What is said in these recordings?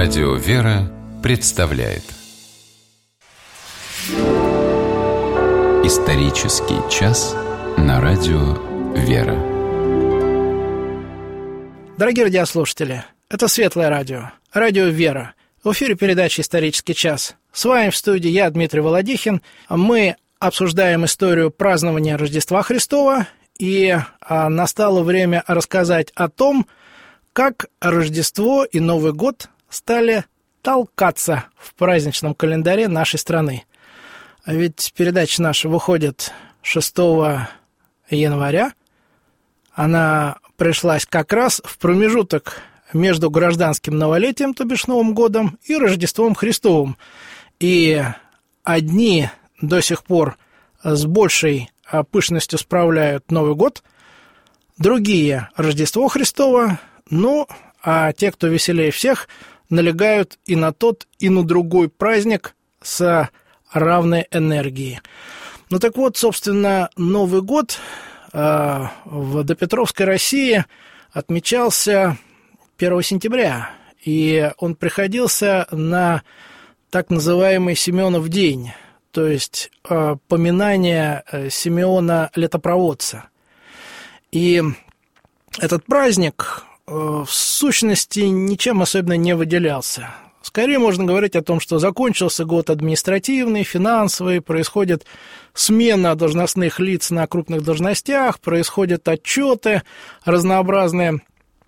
Радио «Вера» представляет Исторический час на Радио «Вера». Дорогие радиослушатели, это Светлое радио, Радио «Вера». В эфире передача «Исторический час». С вами в студии я, Дмитрий Володихин. Мы обсуждаем историю празднования Рождества Христова, и настало время рассказать о том, как Рождество и Новый год стали толкаться в праздничном календаре нашей страны. Ведь передача наша выходит 6 января. Она пришлась как раз в промежуток между гражданским новолетием, то бишь Новым годом, и Рождеством Христовым. И одни до сих пор с большей пышностью справляют Новый год, другие – Рождество Христово, а те, кто веселее всех, налегают и на тот, и на другой праздник с равной энергией. Так вот, собственно, Новый год в допетровской России отмечался 1 сентября, и он приходился на так называемый Симеонов день, то есть поминание Симеона Летопроводца. И этот праздник в сущности ничем особенно не выделялся. Скорее можно говорить о том, что закончился год административный, финансовый, происходит смена должностных лиц на крупных должностях, происходят отчеты разнообразные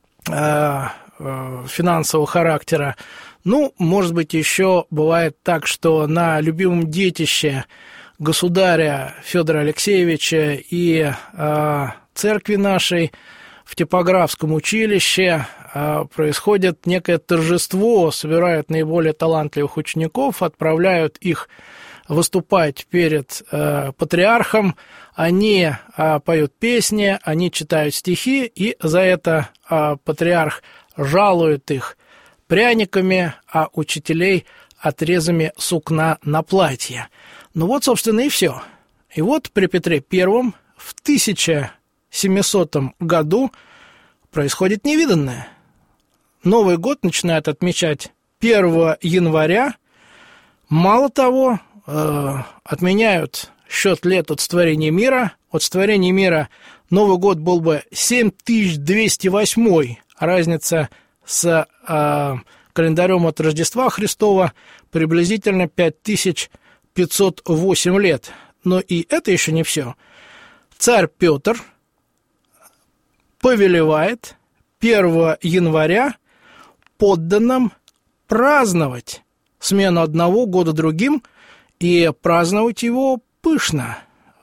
финансового характера. Может быть, еще бывает так, что на любимом детище государя Федора Алексеевича и церкви нашей в Типографском училище происходит некое торжество, собирают наиболее талантливых учеников, отправляют их выступать перед патриархом, они поют песни, они читают стихи, и за это патриарх жалует их пряниками, а учителей отрезами сукна на платье. Собственно, и все. И вот при Петре I в 1700 году происходит невиданное. Новый год начинают отмечать 1 января. Мало того, отменяют счет лет от сотворения мира. От сотворения мира Новый год был бы 7208. Разница с календарем от Рождества Христова приблизительно 5508 лет. Но и это еще не все. Царь Петр повелевает 1 января подданным праздновать смену одного года другим и праздновать его пышно.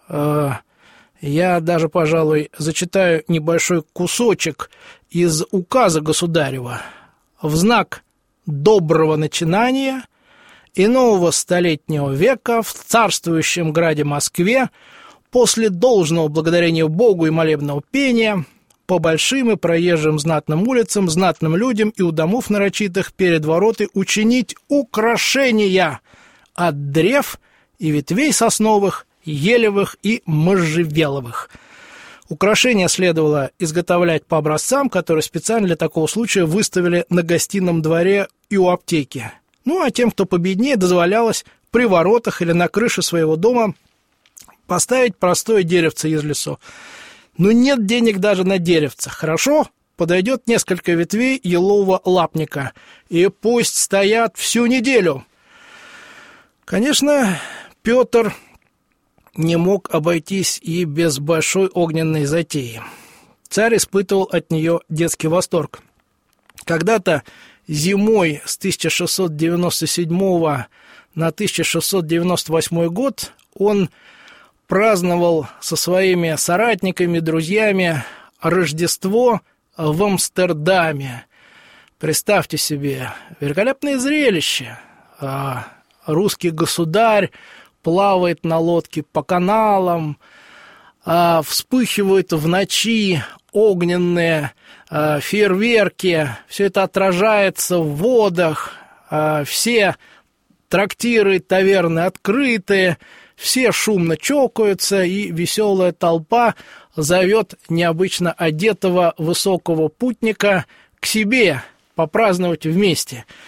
Я даже, пожалуй, зачитаю небольшой кусочек из указа государева. В знак доброго начинания и нового столетнего века в царствующем граде Москве после должного благодарения Богу и молебного пения по большим и проезжим знатным улицам, знатным людям и у домов нарочитых перед вороты учинить украшения от древ и ветвей сосновых, елевых и можжевеловых. Украшения следовало изготовлять по образцам, которые специально для такого случая выставили на гостином дворе и у аптеки. А тем, кто победнее, дозволялось при воротах или на крыше своего дома поставить простое деревце из лесу. Нет денег даже на деревце. Хорошо, подойдет несколько ветвей елового лапника, и пусть стоят всю неделю. Конечно, Петр не мог обойтись и без большой огненной затеи. Царь испытывал от нее детский восторг. Когда-то зимой с 1697 на 1698 год он праздновал со своими соратниками, друзьями Рождество в Амстердаме. Представьте себе, великолепное зрелище. Русский государь плавает на лодке по каналам, вспыхивают в ночи огненные фейерверки, все это отражается в водах, все трактиры, таверны открыты, все шумно чокаются, и веселая толпа зовет необычно одетого высокого путника к себе попраздновать вместе.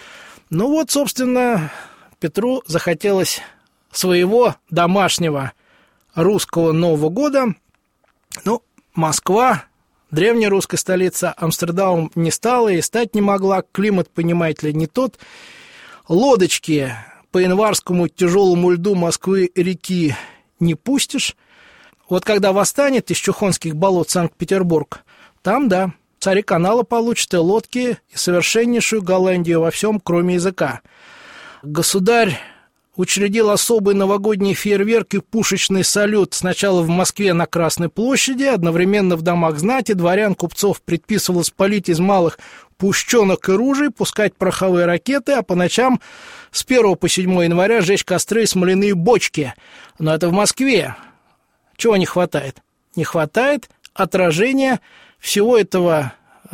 Ну вот, собственно, Петру захотелось своего домашнего русского Нового года. Ну, Москва, древняя русская столица, Амстердамом не стала и стать не могла. Климат, понимаете ли, не тот. Лодочки по январскому тяжелому льду Москвы-реки не пустишь. Вот когда восстанет из Чухонских болот Санкт-Петербург, там, да, цари канала получат и лодки, и совершеннейшую Голландию во всем, кроме языка. Государь учредил особый новогодний фейерверк и пушечный салют сначала в Москве на Красной площади, одновременно в домах знати, дворян, купцов предписывалось палить из малых пущенок и ружей, пускать пороховые ракеты, а по ночам с 1 по 7 января жечь костры и смоляные бочки. Но это в Москве. Чего не хватает? Не хватает отражения всего этого,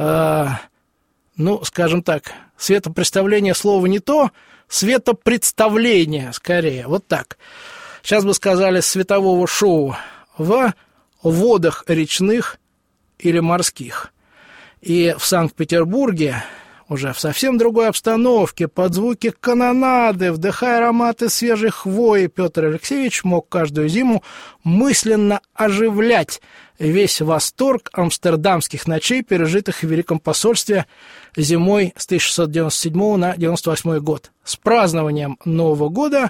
скажем так, светопредставление слова не то, светопредставление, скорее, вот так. Сейчас бы сказали светового шоу в водах речных или морских. И в Санкт-Петербурге уже в совсем другой обстановке, под звуки канонады, вдыхая ароматы свежей хвои, Петр Алексеевич мог каждую зиму мысленно оживлять весь восторг амстердамских ночей, пережитых в Великом посольстве зимой с 1697 на 1998 год. С празднованием Нового года,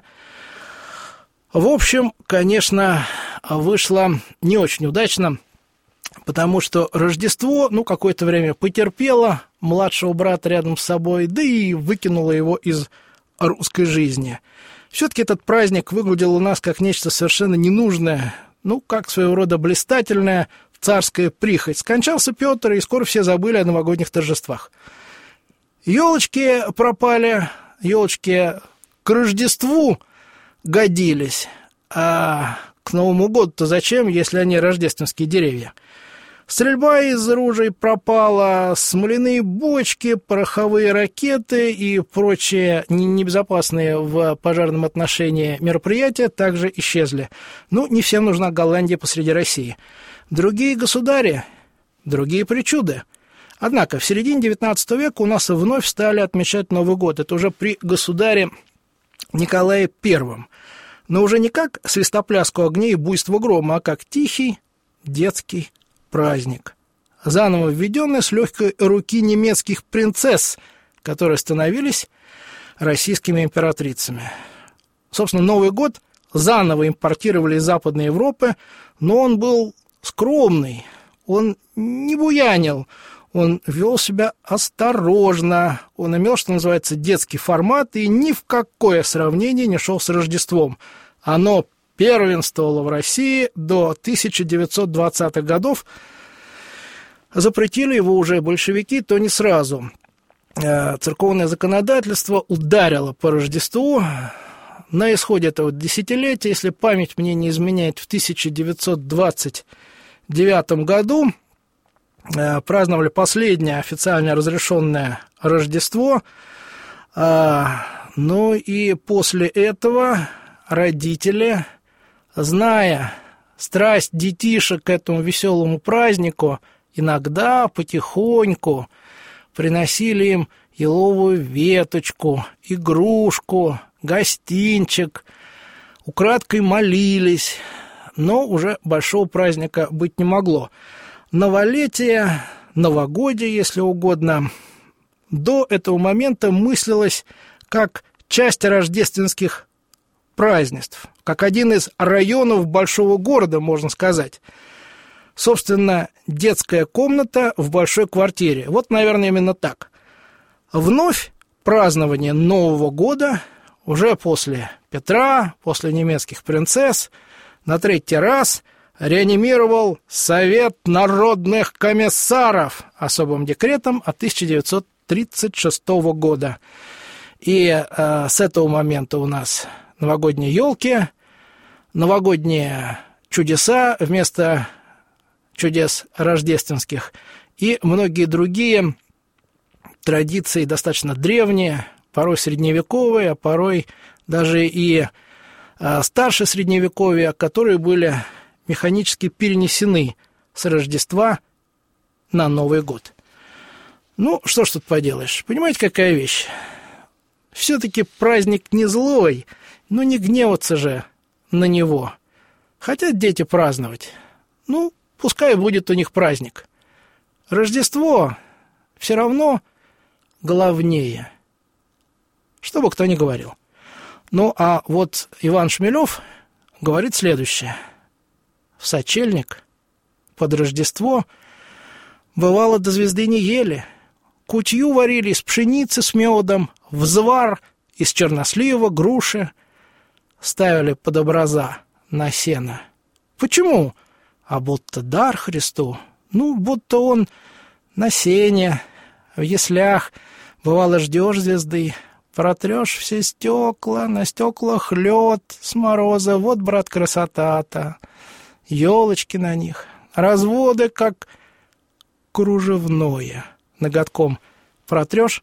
в общем, конечно, вышло не очень удачно, потому что Рождество, какое-то время потерпело младшего брата рядом с собой, да и выкинуло его из русской жизни. Все-таки этот праздник выглядел у нас как нечто совершенно ненужное, как своего рода блистательная царская прихоть. Скончался Петр, и скоро все забыли о новогодних торжествах. Елочки пропали, елочки к Рождеству годились, а к Новому году-то зачем, если они рождественские деревья? Стрельба из ружей пропала, смоляные бочки, пороховые ракеты и прочие небезопасные в пожарном отношении мероприятия также исчезли. Не всем нужна Голландия посреди России. Другие государи, другие причуды. Однако в середине XIX века у нас вновь стали отмечать Новый год. Это уже при государе Николае I. Но уже не как свистопляску огней и буйство грома, а как тихий детский праздник, заново введенный с легкой руки немецких принцесс, которые становились российскими императрицами. Собственно, Новый год заново импортировали из Западной Европы, но он был скромный, он не буянил, он вел себя осторожно, он имел, что называется, детский формат и ни в какое сравнение не шел с Рождеством. Оно первенствовало в России до 1920-х годов. Запретили его уже большевики, то не сразу. Церковное законодательство ударило по Рождеству. На исходе этого десятилетия, если память мне не изменяет, в 1929 году праздновали последнее официально разрешенное Рождество. И после этого родители, зная страсть детишек к этому веселому празднику, иногда потихоньку приносили им еловую веточку, игрушку, гостинчик, украдкой молились, но уже большого праздника быть не могло. Новолетие, новогодие, если угодно, до этого момента мыслилось как часть рождественских празднеств, как один из районов большого города, можно сказать. Собственно, детская комната в большой квартире. Вот, наверное, именно так. Вновь празднование Нового года уже после Петра, после немецких принцесс, на третий раз реанимировал Совет народных комиссаров особым декретом от 1936 года. И с этого момента у нас новогодние елки, новогодние чудеса вместо чудес рождественских и многие другие традиции достаточно древние, порой средневековые, а порой даже и старше средневековья, которые были механически перенесены с Рождества на Новый год. Что ж тут поделаешь? Понимаете, какая вещь? Все-таки праздник не злой, но не гневаться же на него. Хотят дети праздновать. Ну, пускай будет у них праздник. Рождество все равно главнее. Что бы кто ни говорил. Ну, а вот Иван Шмелев говорит следующее. В сочельник под Рождество бывало до звезды не ели. Кутью варили из пшеницы с медом, взвар из чернослива, груши. Ставили под образа на сено. Почему? А будто дар Христу. Ну, будто он на сене, в яслях. Бывало, ждешь звезды, протрешь все стекла, на стеклах лед с мороза. Вот, брат, красота-то. Елочки на них, разводы, как кружевное. Ноготком протрешь,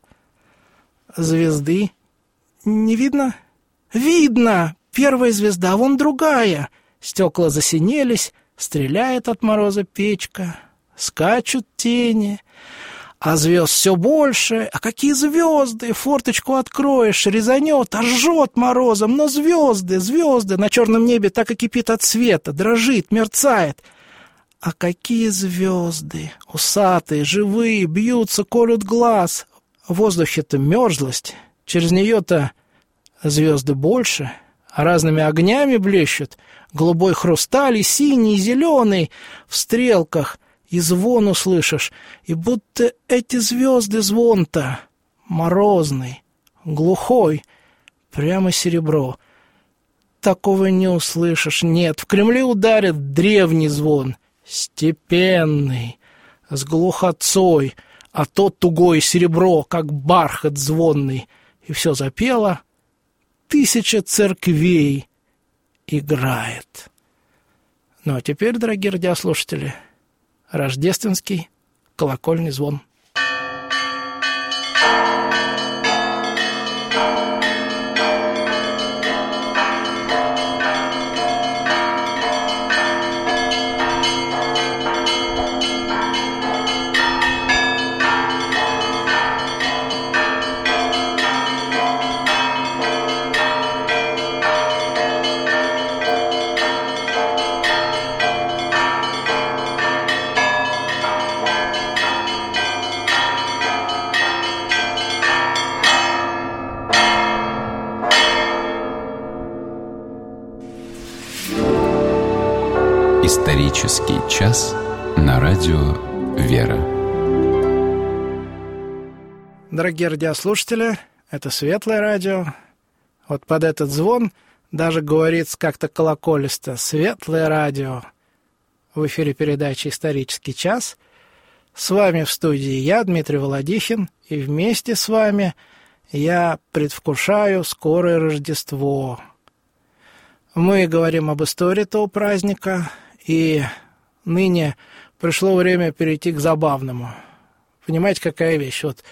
звезды не видно? Видно! Первая звезда, вон другая. Стекла засинелись, стреляет от мороза печка, скачут тени, а звезд все больше. А какие звезды! Форточку откроешь, резанет, а жжет морозом. Но звезды, звезды на черном небе так и кипит от света, дрожит, мерцает. А какие звезды! Усатые, живые, бьются, колют глаз. В воздухе-то мерзлость, через нее-то звезды больше, а разными огнями блещут. Голубой хрусталь и синий, и зеленый в стрелках. И звон услышишь, и будто эти звезды звон-то морозный, глухой, прямо серебро. Такого не услышишь, нет, в Кремле ударит древний звон, степенный, с глухотцой, а тот тугое серебро, как бархат звонный. И все запело, 1000 церквей играет. Ну а теперь, дорогие радиослушатели, рождественский колокольный звон. Исторический час на радио «Вера». Дорогие радиослушатели, это Светлое радио. Вот под этот звон даже говорится как-то колоколисто «Светлое радио». В эфире передача «Исторический час». С вами в студии я, Дмитрий Володихин, и вместе с вами я предвкушаю скорое Рождество. Мы говорим об истории этого праздника, и ныне пришло время перейти к забавному. Понимаете, какая вещь? Вот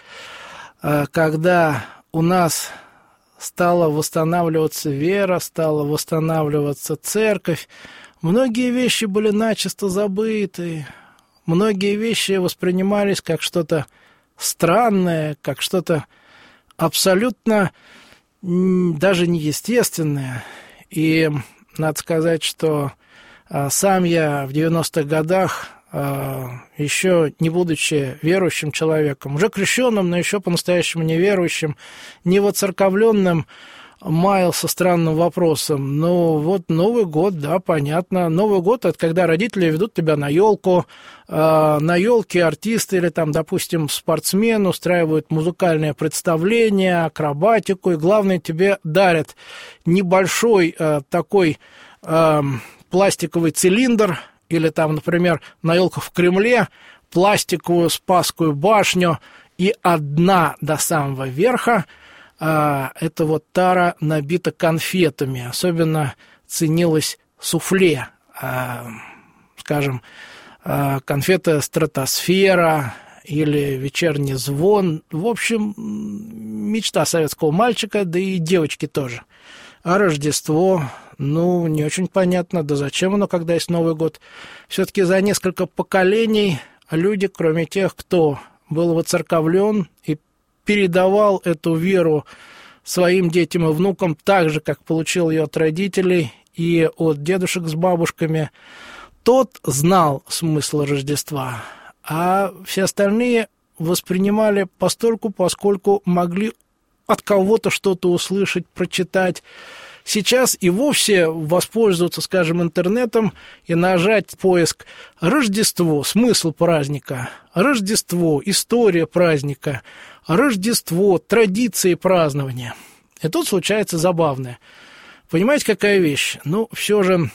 когда у нас стала восстанавливаться вера, стала восстанавливаться церковь, многие вещи были начисто забыты, многие вещи воспринимались как что-то странное, как что-то абсолютно даже неестественное. И надо сказать, что сам я в 90-х годах, еще не будучи верующим человеком, уже крещенным, но еще по-настоящему неверующим, не воцерковленным, маялся странным вопросом. Ну, вот Новый год, да, понятно. Новый год – это когда родители ведут тебя на елку. На елке артисты или, там, допустим, спортсмен устраивают музыкальное представление, акробатику, и, главное, тебе дарят небольшой такой пластиковый цилиндр, или там, например, на елках в Кремле пластиковую Спасскую башню, и одна до самого верха эта вот тара набита конфетами. Особенно ценилось суфле, скажем, конфеты «Стратосфера» или «Вечерний звон». В общем, мечта советского мальчика, да и девочки тоже. А Рождество, ну, не очень понятно, да зачем оно, когда есть Новый год. Все-таки за несколько поколений люди, кроме тех, кто был воцерковлен и передавал эту веру своим детям и внукам так же, как получил ее от родителей и от дедушек с бабушками, тот знал смысл Рождества, а все остальные воспринимали постольку, поскольку могли от кого-то что-то услышать, прочитать. Сейчас и вовсе воспользоваться, скажем, интернетом и нажать поиск «Рождество», смысл праздника, «Рождество», история праздника, «Рождество», традиции празднования. И тут случается забавное. Понимаете, какая вещь? Ну, все же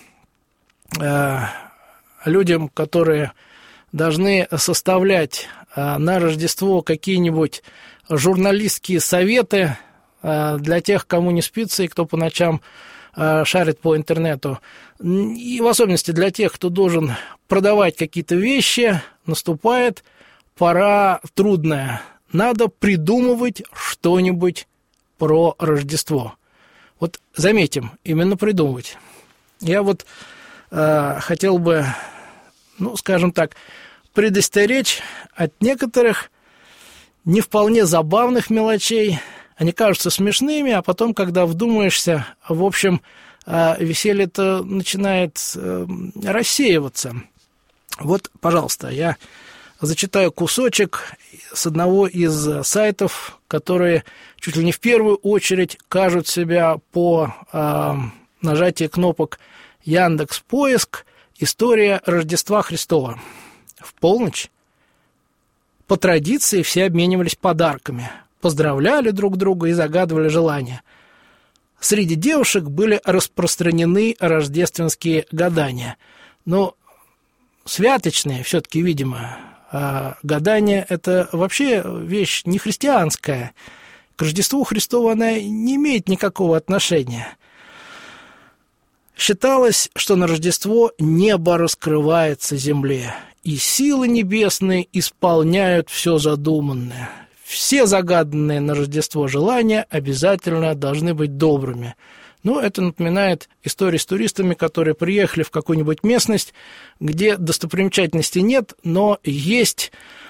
людям, которые должны составлять на Рождество какие-нибудь журналистские советы для тех, кому не спится и кто по ночам шарит по интернету, и в особенности для тех, кто должен продавать какие-то вещи, наступает пора трудная. Надо придумывать что-нибудь про Рождество. Вот заметим, именно придумывать. Я вот хотел бы, ну, скажем так, предостеречь от некоторых не вполне забавных мелочей. Они кажутся смешными, а потом, когда вдумаешься, в общем, веселье-то начинает рассеиваться. Вот, пожалуйста, я зачитаю кусочек с одного из сайтов, которые чуть ли не в первую очередь кажут себя по нажатии кнопок Яндекс.Поиск «История Рождества Христова». В полночь по традиции все обменивались подарками, поздравляли друг друга и загадывали желания. Среди девушек были распространены рождественские гадания. Но святочные все-таки, видимо, гадания – это вообще вещь не христианская. К Рождеству Христову она не имеет никакого отношения. Считалось, что на Рождество небо раскрывается земле, и силы небесные исполняют все задуманное. Все загаданные на Рождество желания обязательно должны быть добрыми. Ну, это напоминает истории с туристами, которые приехали в какую-нибудь местность, где достопримечательностей нет, но есть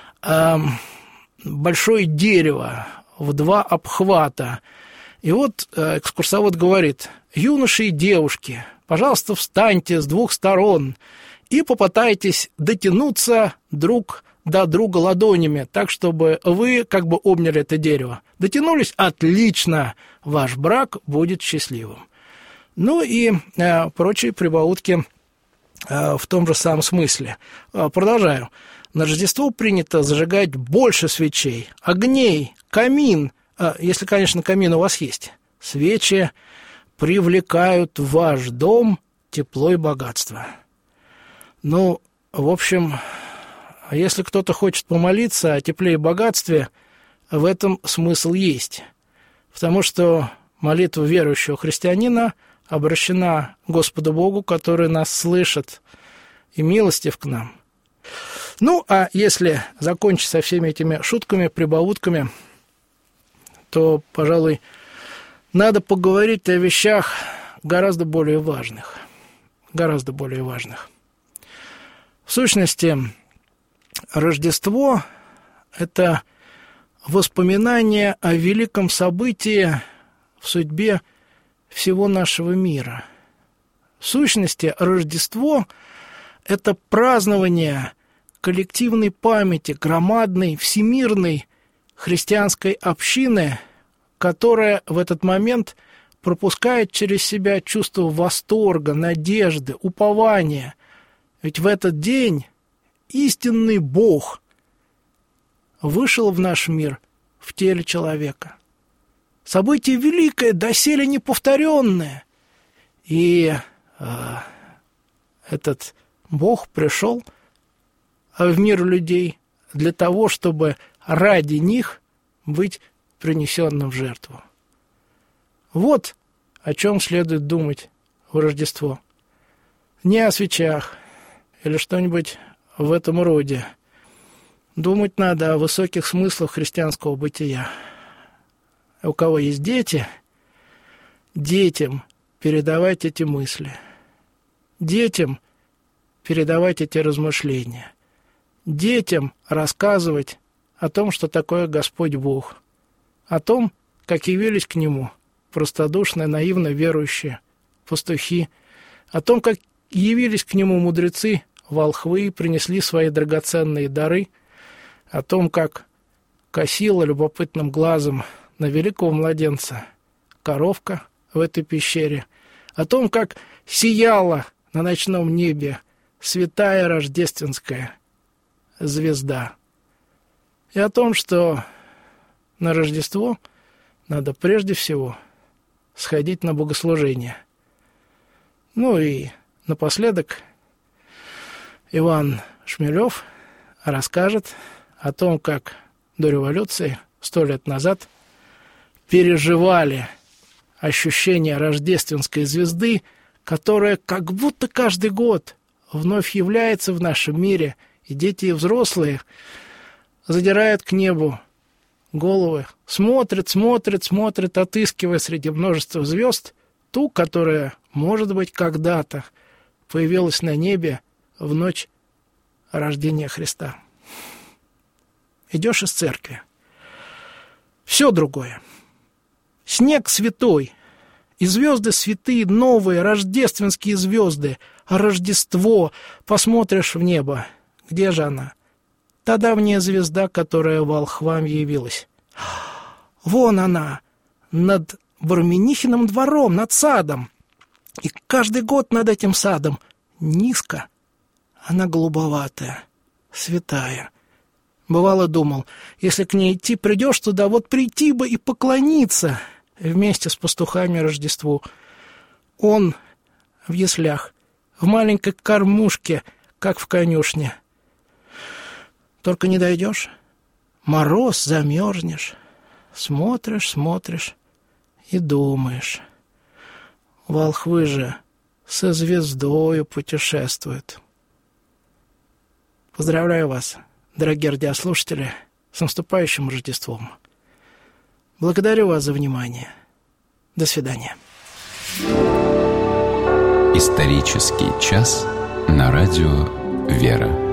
большое дерево в 2 обхвата. И вот экскурсовод говорит: юноши и девушки, пожалуйста, встаньте с 2 сторон и попытайтесь дотянуться друг до друга ладонями, так, чтобы вы как бы обняли это дерево. Дотянулись? Отлично! Ваш брак будет счастливым. Ну и прочие прибаутки в том же самом смысле. Продолжаю. На Рождество принято зажигать больше свечей, огней, камин, если, конечно, камин у вас есть. Свечи привлекают в ваш дом тепло и богатство. Ну, в общем, если кто-то хочет помолиться о тепле и богатстве, в этом смысл есть. Потому что молитва верующего христианина обращена к Господу Богу, который нас слышит и милостив к нам. Ну, а если закончить со всеми этими шутками, прибаутками, то, пожалуй, надо поговорить о вещах гораздо более важных. Гораздо более важных. В сущности, Рождество – это воспоминание о великом событии в судьбе всего нашего мира. В сущности, Рождество – это празднование коллективной памяти громадной, всемирной христианской общины, которая в этот момент пропускает через себя чувство восторга, надежды, упования. Ведь в этот день истинный Бог вышел в наш мир в теле человека. Событие великое, доселе неповторенное. И этот Бог пришел в мир людей для того, чтобы ради них быть принесенным в жертву. Вот о чем следует думать в Рождество. Не о свечах или что-нибудь в этом роде. Думать надо о высоких смыслах христианского бытия. У кого есть дети, детям передавать эти мысли. Детям передавать эти размышления. Детям рассказывать о том, что такое Господь Бог. О том, как явились к нему простодушные, наивно верующие пастухи, о том, как явились к нему мудрецы, волхвы, принесли свои драгоценные дары, о том, как косила любопытным глазом на великого младенца коровка в этой пещере, о том, как сияла на ночном небе святая рождественская звезда, и о том, что на Рождество надо прежде всего сходить на богослужение. Ну и напоследок Иван Шмелев расскажет о том, как до революции 100 лет назад переживали ощущение рождественской звезды, которая как будто каждый год вновь является в нашем мире, и дети и взрослые задирают к небу головы, смотрят, отыскивая среди множества звезд ту, которая, может быть, когда-то появилась на небе в ночь рождения Христа. Идешь из церкви. Все другое. Снег святой, и звезды святые, новые, рождественские звезды. А Рождество, посмотришь в небо. Где же она? Та давняя звезда, которая волхвам явилась. Вон она, над Барменихиным двором, над садом. И каждый год над этим садом низко. Она голубоватая, святая. Бывало, думал, если к ней идти, придешь туда, вот прийти бы и поклониться вместе с пастухами Рождеству. Он в яслях, в маленькой кормушке, как в конюшне. Только не дойдешь, мороз, замерзнешь. Смотришь и думаешь. Волхвы же со звездою путешествуют. Поздравляю вас, дорогие радиослушатели, с наступающим Рождеством. Благодарю вас за внимание. До свидания. Исторический час на радио «Вера».